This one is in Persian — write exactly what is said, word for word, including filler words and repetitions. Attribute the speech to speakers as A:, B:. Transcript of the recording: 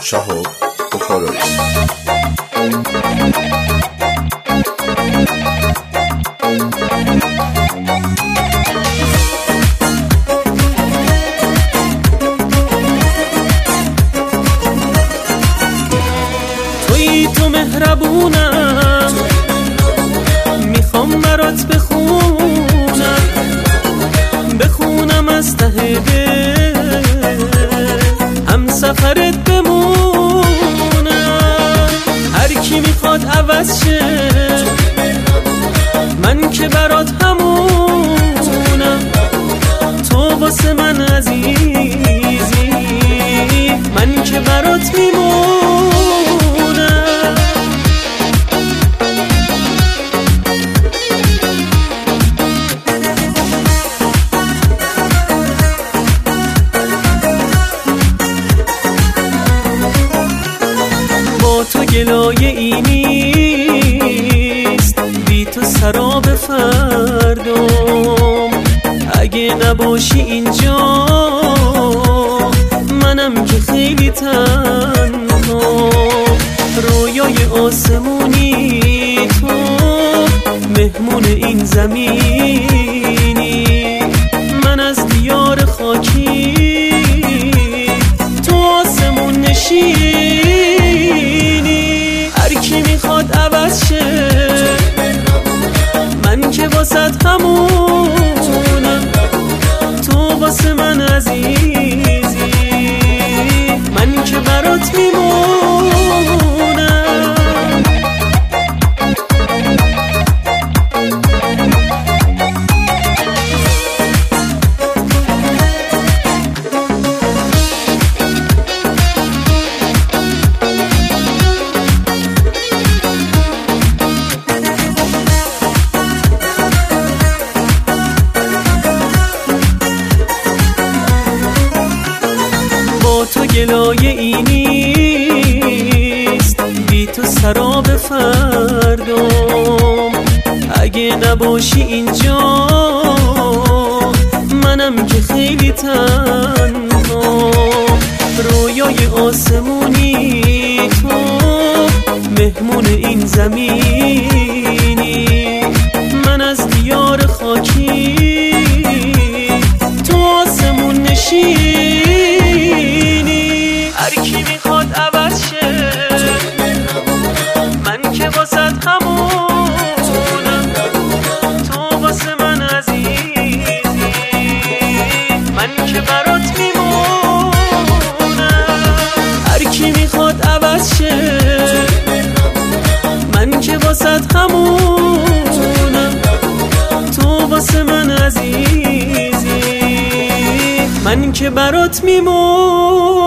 A: شهاب بخارایی.
B: تویی تو مهربونم، میخوام برات بخونم، بخونم از ته دل، هم سفرت بمونم. هر کی میخواد عوض شه، من که برات همونم. تو واسه من عزیزی، من که برات میمونم. تو گلایه ای نیست، بی تو سراب فردام. اگه نباشی اینجا، منم که خیلی تنها. رویای آسمونی تو، مهمون این زمینی. من از دیار خاکی، تو آسمون نشینی. میخواد عوض شه، من که واسه همونم. تو واسه من عزیزی، من که برات میمونم. تو گلایه ای نیست، بی تو سراب فردام. اگه نباشی اینجا، منم که خیلی تنها. رویای آسمونی تو، مهمون این زمینی. من از دیار خاکی، تو آسمون نشینی. هر کی میخواد عوض شه، من که واسه همونم. تو واسه من عزیزی، من که برات میمونم. هر کی میخواد عوض شه، من که واسه همونم. تو واسه من عزیزی، من که برات میمونم.